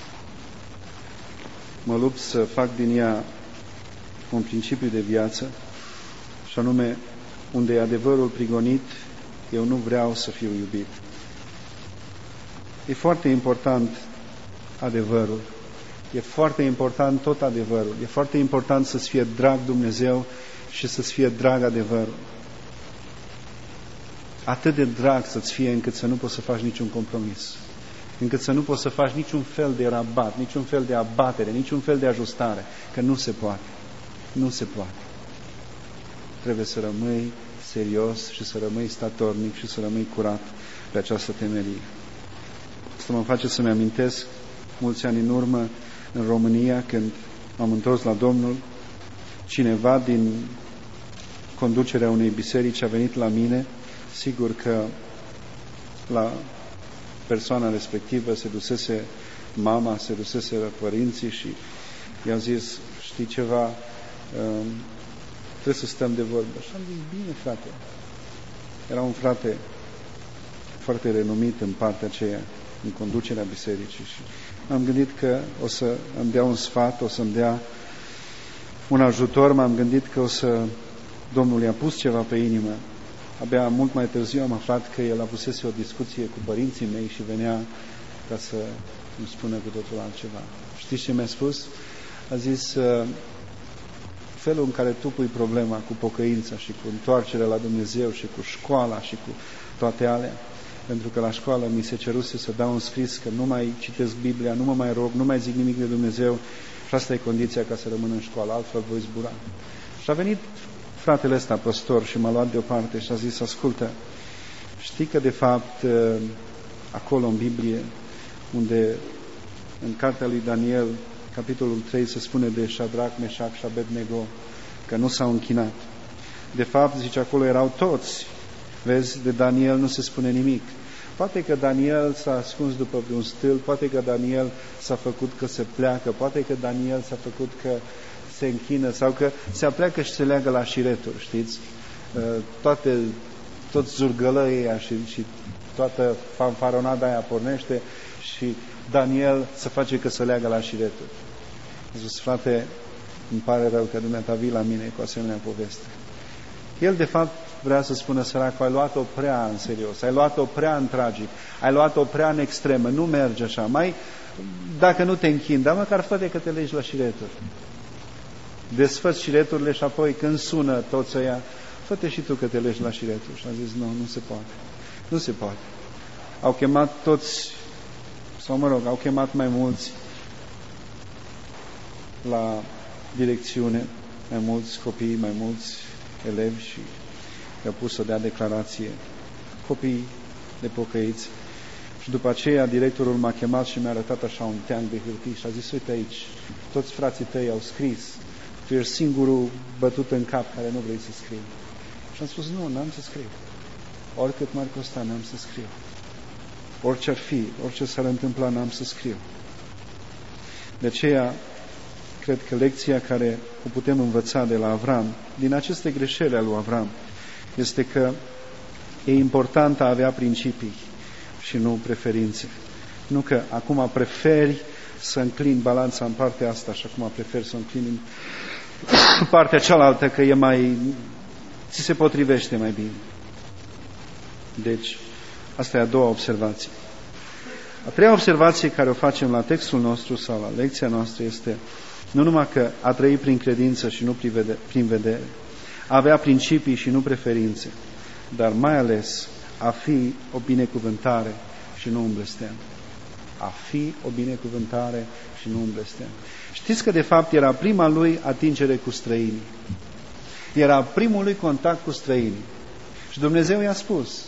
mă lupt să fac din ea un principiu de viață, și anume, unde e adevărul prigonit, eu nu vreau să fiu iubit. E foarte important adevărul. E foarte important tot adevărul. E foarte important să-ți fie drag Dumnezeu și să-ți fie drag adevărul. Atât de drag să-ți fie încât să nu poți să faci niciun compromis, încât să nu poți să faci niciun fel de rabat, niciun fel de abatere, niciun fel de ajustare, că nu se poate. Nu se poate. Trebuie să rămâi serios și să rămâi statornic și să rămâi curat pe această temelie. Asta mă face să-mi amintesc mulți ani în urmă în România, când m-am întors la Domnul, cineva din conducerea unei biserici a venit la mine. Sigur că la persoana respectivă se dusese mama, se dusese părinții și i-au zis, știi ceva, trebuie să stăm de vorbă. Și am zis, bine, frate. Era un frate foarte renumit în partea aceea, în conducerea bisericii, și am gândit că o să îmi dea un sfat, o să-mi dea un ajutor. M-am gândit că Domnul i-a pus ceva pe inimă. Abia mult mai târziu am aflat că el avusese o discuție cu părinții mei și venea ca să îmi spună cu totul altceva. Știți ce mi-a spus? A zis, felul în care tu pui problema cu pocăința și cu întoarcerea la Dumnezeu și cu școala și cu toate alea. Pentru că la școală mi se ceruse să dau un scris că nu mai citesc Biblia, nu mă mai rog, nu mai zic nimic de Dumnezeu și asta e condiția ca să rămân în școală, altfel voi zbura. Și a venit fratele ăsta, păstor, și m-a luat deoparte și a zis, ascultă, știi că de fapt acolo în Biblie, unde în cartea lui Daniel, capitolul 3, se spune de Șadrac, Meșac și Abednego că nu s-au închinat. De fapt, zice, acolo erau toți. Vezi, de Daniel nu se spune nimic. Poate că Daniel s-a ascuns după vreun stâlp, poate că Daniel s-a făcut că se pleacă, poate că Daniel s-a făcut că se închină sau că se apleacă și se leagă la șireturi, știți? Toți zurgălăii aia și toată fanfaronada aia pornește și Daniel se face că se leagă la șireturi. A zis, frate, îmi pare rău că dumneata vii la mine cu asemenea poveste. El, de fapt, vrea să spună, săracul, ai luat-o prea în serios, ai luat-o prea în tragic, ai luat-o prea în extremă, nu merge așa, mai, dacă nu te închini, dar măcar fă-te că te legi la șireturi. Desfăți șireturile și apoi când sună toți ăia, fă-te și tu că te legi la șireturi. Și a zis, nu se poate. Nu se poate. Au chemat toți, sau mă rog, au chemat mai mulți la direcțiune, mai mulți copii, mai mulți elevi și i-au pus să dea declarație. Copii de pocăiți. Și după aceea directorul m-a chemat și mi-a arătat așa un teanc de hârtii și a zis, uite aici, toți frații tăi au scris, tu ești singurul bătut în cap care nu vrei să scrii. Și am spus, nu, n-am să scriu. Oricât m-ar costa, n-am să scriu. Orice ar fi, orice s-ar întâmpla, n-am să scriu. De aceea, cred că lecția care o putem învăța de la Avram, din aceste greșeli ale lui Avram, este că e important a avea principii și nu preferințe. Nu că acum preferi să înclini balanța în partea asta și acum preferi să înclini în partea cealaltă, că e mai, ți se potrivește mai bine. Deci, asta e a doua observație. A treia observație care o facem la textul nostru sau la lecția noastră este nu numai că a trăi prin credință și nu prin vedere, a avea principii și nu preferințe, dar mai ales a fi o binecuvântare și nu un blestem. A fi o binecuvântare și nu un blestem. Știți că de fapt era prima lui atingere cu străinii. Era primul lui contact cu străinii. Și Dumnezeu i-a spus,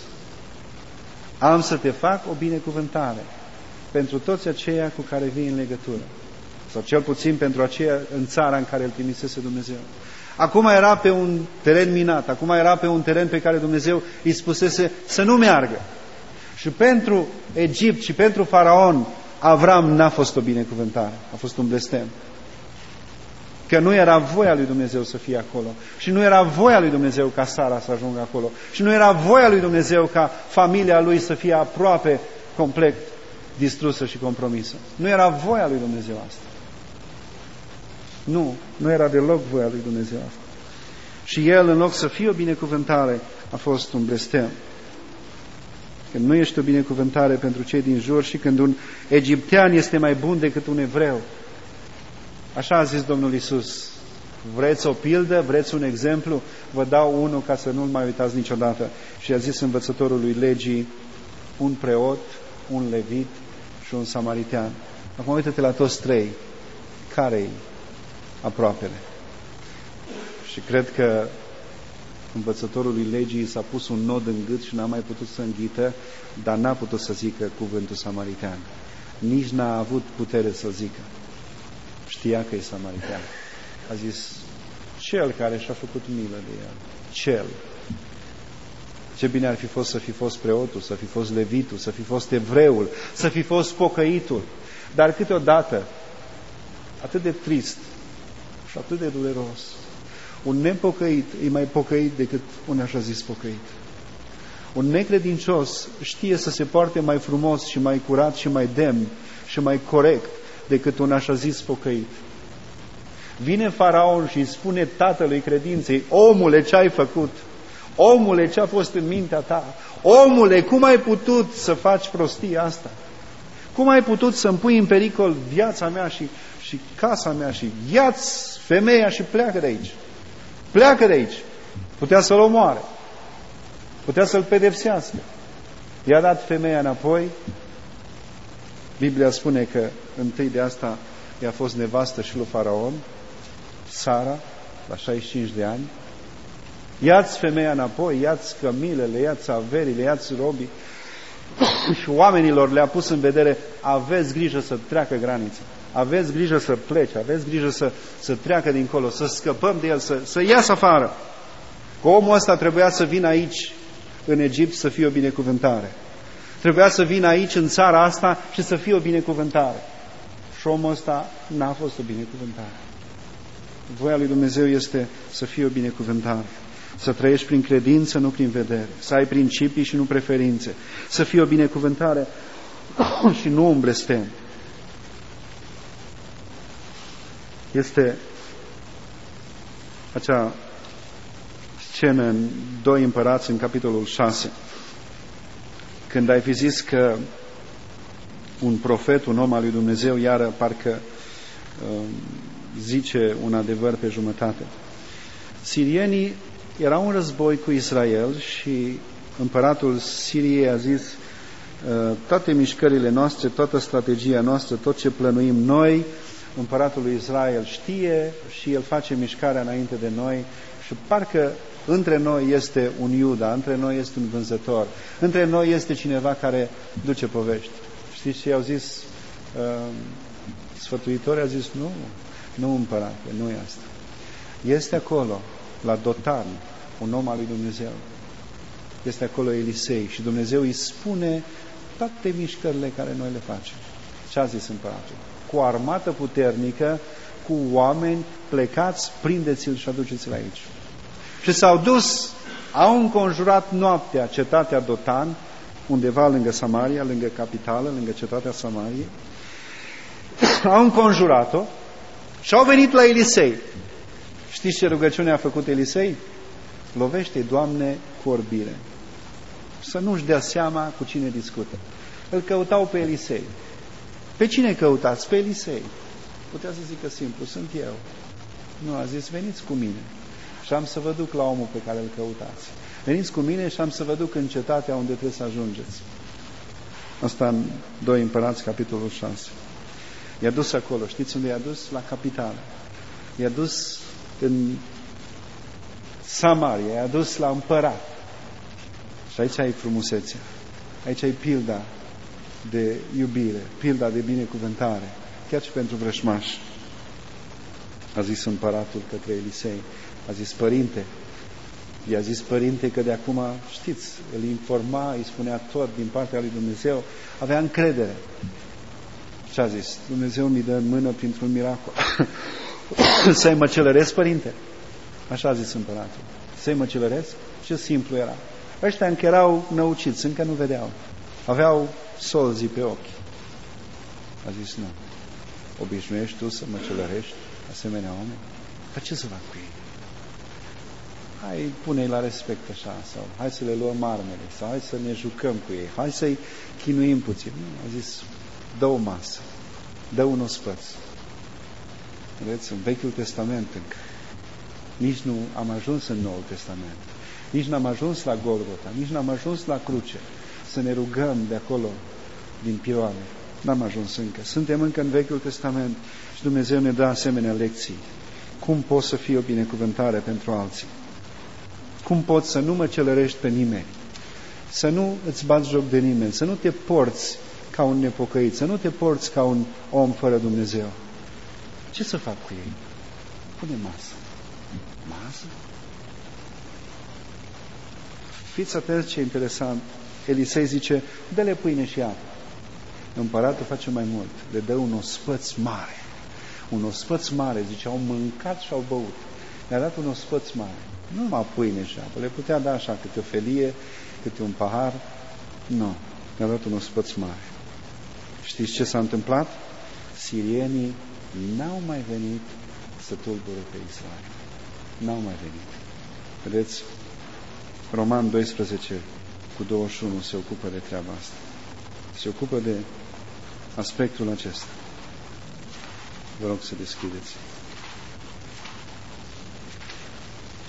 am să te fac o binecuvântare pentru toți aceia cu care vii în legătură. Sau cel puțin pentru aceia în țara în care îl trimisese Dumnezeu. Acum era pe un teren minat, acum era pe un teren pe care Dumnezeu îi spusese să nu meargă. Și pentru Egipt și pentru Faraon, Avram n-a fost o binecuvântare, a fost un blestem. Că nu era voia lui Dumnezeu să fie acolo. Și nu era voia lui Dumnezeu ca Sara să ajungă acolo. Și nu era voia lui Dumnezeu ca familia lui să fie aproape complet distrusă și compromisă. Nu era voia lui Dumnezeu asta. Nu era deloc voia lui Dumnezeu asta. Și el, în loc să fie o binecuvântare, a fost un blestem. Când nu ești o binecuvântare pentru cei din jur și când un egiptean este mai bun decât un evreu. Așa a zis Domnul Iisus. Vreți o pildă? Vreți un exemplu? Vă dau unul ca să nu-l mai uitați niciodată. Și a zis învățătorului legii, un preot, un levit și un samaritean. Acum uită-te la toți trei. Care-i aproapele? Și cred că învățătorului legii s-a pus un nod în gât și n-a mai putut să înghită, dar n-a putut să zică cuvântul samaritean. Nici n-a avut putere să zică. Știa că e samaritean. A zis, cel care și-a făcut milă de el. Cel. Ce bine ar fi fost să fi fost preotul, să fi fost levitul, să fi fost evreul, să fi fost pocăitul. Dar câteodată, atât de trist și atât de dureros, un nepocăit e mai pocăit decât un așa zis pocăit. Un necredincios știe să se poarte mai frumos și mai curat și mai demn și mai corect decât un așa zis pocăit. Vine Faraon și îi spune tatălui credinței, omule, ce ai făcut? Omule, ce a fost în mintea ta? Omule, cum ai putut să faci prostia asta? Cum ai putut să-mi pui în pericol viața mea și casa mea și ia-ți femeia și pleacă de aici? Pleacă de aici. Putea să-l omoare. Putea să-l pedepsească. I-a dat femeia înapoi. Biblia spune că întâi de asta i-a fost nevastă și lui Faraon, Sara, la 65 de ani. Ia-ți femeia înapoi, ia-ți cămilele, ia-ți averile, ia-ți robii. Și oamenilor le-a pus în vedere: aveți grijă să treacă granița, aveți grijă să plece, aveți grijă să treacă dincolo, să scăpăm de el, să iasă afară. Că omul ăsta trebuia să vină aici, în Egipt, să fie o binecuvântare. Trebuia să vină aici, în țara asta, și să fie o binecuvântare. Și omul ăsta n-a fost o binecuvântare. Voia lui Dumnezeu este să fie o binecuvântare. Să trăiești prin credință, nu prin vedere. Să ai principii și nu preferințe. Să fie o binecuvântare și nu un blestem. Este acea scenă în 2 Împărați, în capitolul 6, când ai fi zis că un profet, un om al lui Dumnezeu, iară parcă zice un adevăr pe jumătate. Sirienii erau în război cu Israel și împăratul Siriei a zis: toate mișcările noastre, toată strategia noastră, tot ce plănuim noi, împăratul lui Israel știe și el face mișcarea înainte de noi și parcă între noi este un Iuda, între noi este un vânzător, între noi este cineva care duce povești. Știți ce i-au zis sfătuitorii? Au zis: nu împărate, nu e asta. Este acolo, la Dotan, un om al lui Dumnezeu. Este acolo Elisei și Dumnezeu îi spune toate mișcările care noi le facem. Ce a zis împăratul? Cu o armată puternică, cu oameni, plecați, prindeți-l și aduceți-l aici. Și s-au dus, au înconjurat noaptea cetatea Dotan, undeva lângă Samaria, lângă capitală, lângă cetatea Samariei. Au înconjurat-o și au venit la Elisei. Știți ce rugăciune a făcut Elisei? Lovește-i, Doamne, cu orbire. Să nu-și dea seama cu cine discută. Îl căutau pe Elisei. Pe cine căutați? Pe Elisei. Putea să zică simplu: sunt eu. Nu, a zis: veniți cu mine și am să vă duc la omul pe care îl căutați. Veniți cu mine și am să vă duc în cetatea unde trebuie să ajungeți. Asta în 2 Împărați, capitolul 6. I-a dus acolo. Știți unde i-a dus? La capitală. I-a dus în Samaria, i-a dus la împărat. Și aici ai frumusețea. Aici ai pilda de iubire, pilda de binecuvântare, chiar și pentru vrășmași. A zis împăratul către Elisei, a zis: părinte, i-a zis: părinte, că de acum, știți, îl informa, îi spunea tot din partea lui Dumnezeu, avea încredere. Ce a zis? Dumnezeu mi dă în mână printr-un miracol. Să-i măcelăresc, părinte? Așa a zis împăratul. Să-i măcelăresc? Ce simplu era. Ăștia încă erau năuciți, încă nu vedeau. Aveau solzii pe ochi. A zis: nu. Obișnuiești tu să măcelărești asemenea oameni? Dar ce să fac cu ei? Hai, pune-i la respect așa, sau hai să le luăm armele, sau hai să ne jucăm cu ei, hai să-i chinuim puțin. Nu, a zis: dă o masă, dă un ospăț. Vedeți, în Vechiul Testament încă. Nici nu am ajuns în Noul Testament. Nici n-am ajuns la Golgota, nici n-am ajuns la cruce. Să ne rugăm de acolo, din pioane. N-am ajuns încă. Suntem încă în Vechiul Testament și Dumnezeu ne dă asemenea lecții. Cum poți să fii o binecuvântare pentru alții? Cum poți să nu măcelărești pe nimeni? Să nu îți bați joc de nimeni? Să nu te porți ca un nepocăit? Să nu te porți ca un om fără Dumnezeu? Ce să fac cu ei? Pune masă. Masă? Fiți atenți ce interesant. Elisei zice: dă-le pâine și apă. Împăratul face mai mult. Le dă un ospăț mare. Un ospăț mare. Zice: au mâncat și au băut. Le-a dat un ospăț mare. Nu numai pâine și apă. Le putea da așa, câte o felie, câte un pahar. Nu. Le-a dat un ospăț mare. Știți ce s-a întâmplat? Sirienii n-au mai venit să tulbure pe Israel. N-au mai venit. Vedeți? Roman 12 cu 21 se ocupă de treaba asta. Se ocupă de aspectul acesta. Vă rog să deschideți.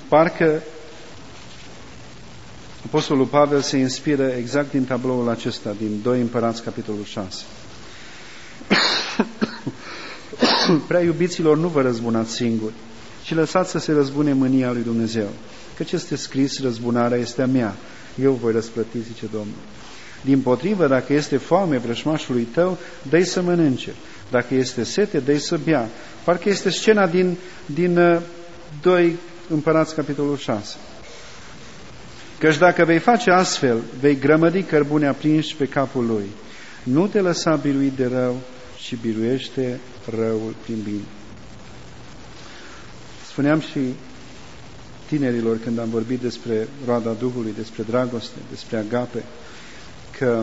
parcă Apostolul Pavel se inspiră exact din tabloul acesta, din 2 Împărați, capitolul 6. Prea iubiților, nu vă răzbunați singuri, ci lăsați să se răzbune mânia lui Dumnezeu. Căci este scris, răzbunarea este a mea, eu voi răsplăti, zice Domnul. Dimpotrivă, dacă este foame vrăjmașului tău, dă-i să mănânce. Dacă este sete, dă-i să bea. Parcă este scena din 2 Împărați, capitolul 6. Căci dacă vei face astfel, vei grămădi cărbune aprinși pe capul lui. Nu te lăsa biruit de rău, ci biruiește răul prin bine. Spuneam și tinerilor când am vorbit despre roada Duhului, despre dragoste, despre agape, că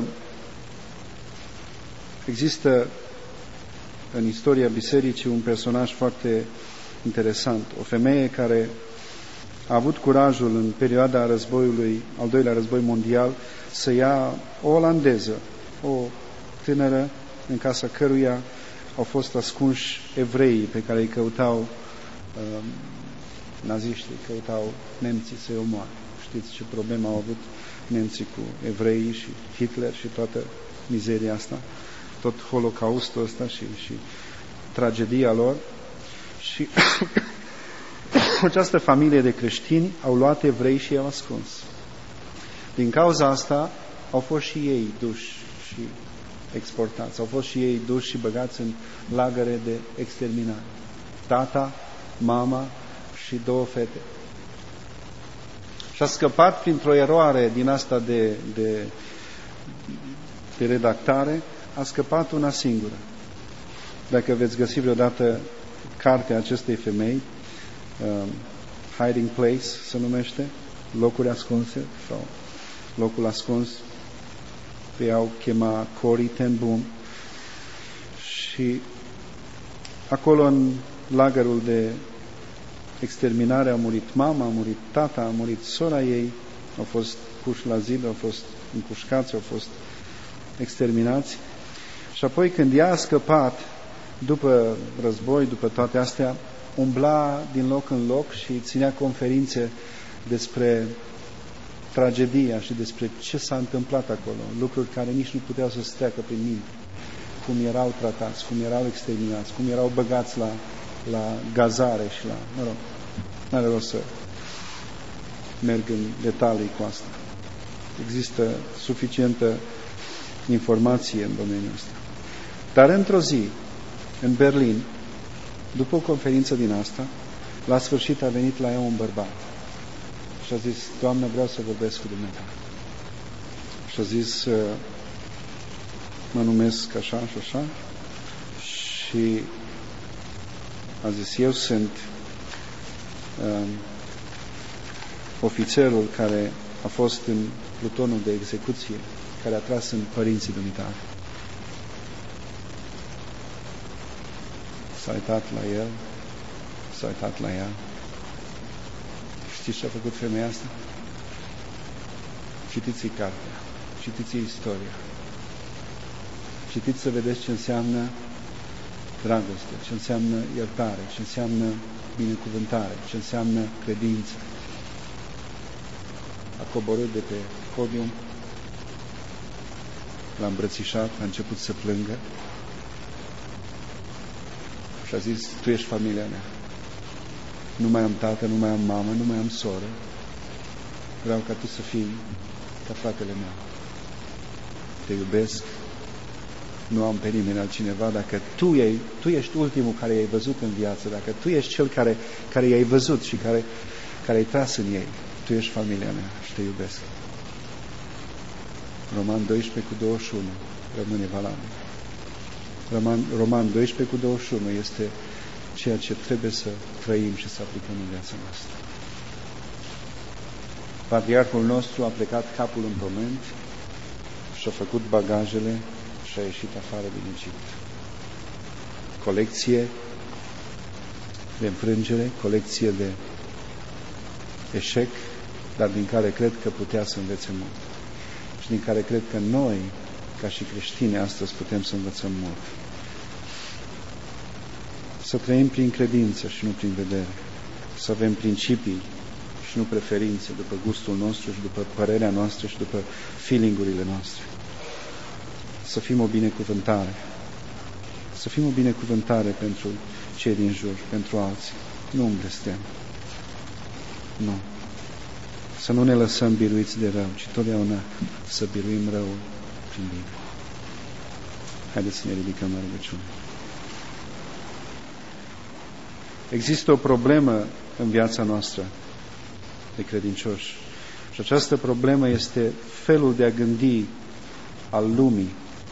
există în istoria bisericii un personaj foarte interesant, o femeie care a avut curajul în perioada războiului, al doilea război mondial, să ia o olandeză, o tânără în casa căruia au fost ascunși evreii pe care îi căutau naziștii, căutau nemții să-i omoare. Știți ce problemă au avut nemții cu evreii și Hitler și toată mizeria asta, tot holocaustul ăsta și tragedia lor. Și această familie de creștini au luat evrei și i-au ascuns. Din cauza asta au fost și ei duși și exportați, au fost și ei duși și băgați în lagăre de exterminare. Tata, mama și 2 fete. Și a scăpat printr-o eroare din asta de redactare, a scăpat una singură. Dacă veți găsi vreodată cartea acestei femei, Hiding Place se numește, locuri ascunse sau locul ascuns, pe ea o chema Corrie ten Boom, și acolo în lagărul de exterminare a murit mama, a murit tata, a murit sora ei, au fost puși la zid, au fost împușcați, au fost exterminați. Și apoi când ea a scăpat, după război, după toate astea, umbla din loc în loc și ținea conferințe despre tragedia și despre ce s-a întâmplat acolo, lucruri care nici nu puteau să se treacă prin minte, cum erau tratați, cum erau exterminați, cum erau băgați la gazare și la, mă rog, n-are rost să merg în detalii cu asta. Există suficientă informație în domeniul ăsta. Dar într-o zi, în Berlin, după o conferință din asta, la sfârșit a venit la ea un bărbat și a zis: Doamnă, vreau să vorbesc cu dumneavoastră. Și a zis: mă numesc așa și așa, și a zis: eu sunt ofițerul care a fost în plutonul de execuție, care a tras în părinții dumitale. S-a uitat la el, s-a uitat la ea. Știți ce a făcut femeia asta? Citiți-i cartea, citiți-i istoria, citiți să vedeți ce înseamnă dragoste, ce înseamnă iertare, ce înseamnă binecuvântare, ce înseamnă credință. A coborât de pe podium, l-a îmbrățișat, a început să plângă și a zis: tu ești familia mea. Nu mai am tată, nu mai am mamă, nu mai am soră. Vreau ca tu să fii ca fratele meu. Te iubesc. Nu am pe nimeni altcineva. Dacă tu ești ultimul care i-ai văzut în viață, dacă tu ești cel care i-ai văzut și care ai tras în ei, tu ești familia mea și te iubesc. Roman 12:21 rămâne valabil. Roman 12:21 este ceea ce trebuie să trăim și să aplicăm în viața noastră. Patriarhul nostru a plecat capul în pământ și a făcut bagajele și a ieșit afară din Egipt. Colecție de înfrângere, colecție de eșec, dar din care cred că putea să învețe mult. Și din care cred că noi, ca și creștini, astăzi putem să învățăm mult. Să trăim prin credință și nu prin vedere. Să avem principii și nu preferințe, după gustul nostru și după părerea noastră și după feeling-urile noastre. Să fim o binecuvântare. Să fim o binecuvântare pentru cei din jur, pentru alții. Nu un blestem. Nu. Să nu ne lăsăm biruiți de rău, ci totdeauna să biruim răul prin bine. Haideți să ne ridicăm la rugăciune. Există o problemă în viața noastră de credincioși. Și această problemă este felul de a gândi al lumii.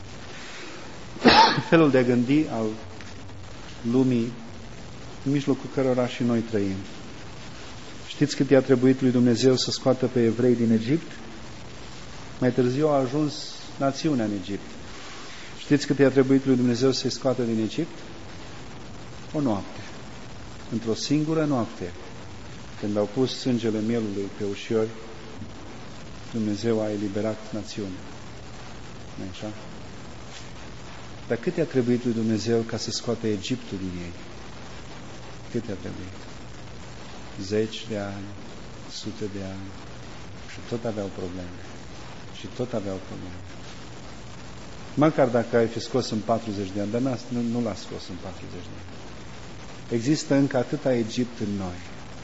Felul de a gândi al lumii în mijlocul cărora și noi trăim. Știți cât i-a trebuit lui Dumnezeu să scoată pe evrei din Egipt? Mai târziu a ajuns națiunea în Egipt. Știți cât i-a trebuit lui Dumnezeu să-i scoată din Egipt? O noapte. Într-o singură noapte, când au pus sângele mielului pe ușiori, Dumnezeu a eliberat națiunea. Nu-i așa? Dar cât i-a trebuit lui Dumnezeu ca să scoată Egiptul din ei? Cât i-a trebuit? 10 de ani, 100 de ani, și tot aveau probleme. Și tot aveau probleme. Măcar dacă ai fi scos în 40 de ani, dar nu l-a scos în 40 de ani. Există încă atâta Egipt în noi.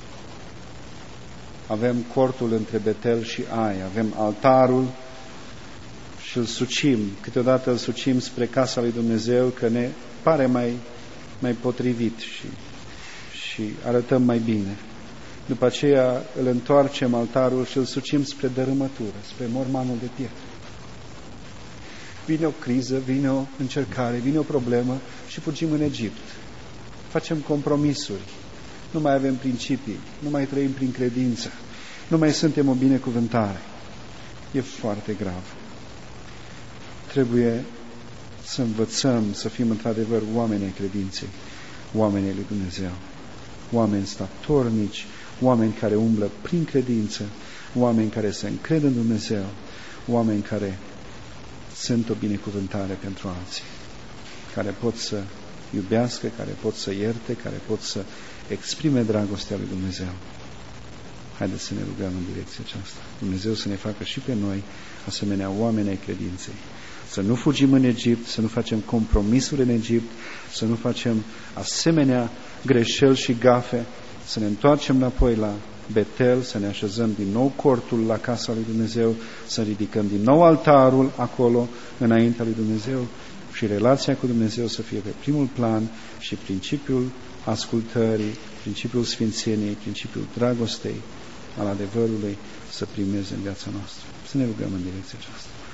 Avem cortul între Betel și Ai, avem altarul și îl sucim. Câteodată îl sucim spre casa lui Dumnezeu, că ne pare mai potrivit și arătăm mai bine. După aceea îl întoarcem altarul și îl sucim spre dărâmătură, spre mormanul de pietre. Vine o criză, vine o încercare, vine o problemă și fugim în Egipt. Facem compromisuri, nu mai avem principii, nu mai trăim prin credință, nu mai suntem o binecuvântare. E foarte grav. Trebuie să învățăm să fim într-adevăr oameni ai credinței, oameni ai lui Dumnezeu, oameni statornici, oameni care umblă prin credință, oameni care se încred în Dumnezeu, oameni care sunt o binecuvântare pentru alții, care pot să iubească, care pot să ierte, care pot să exprime dragostea lui Dumnezeu. Haideți să ne rugăm în direcția aceasta. Dumnezeu să ne facă și pe noi asemenea oameni ai credinței. Să nu fugim în Egipt, să nu facem compromisuri în Egipt, să nu facem asemenea greșeli și gafe, să ne întoarcem înapoi la Betel, să ne așezăm din nou cortul la casa lui Dumnezeu, să ridicăm din nou altarul acolo, înaintea lui Dumnezeu, și relația cu Dumnezeu să fie pe primul plan și principiul ascultării, principiul sfințeniei, principiul dragostei, al adevărului să primeze în viața noastră. Să ne rugăm în direcția aceasta.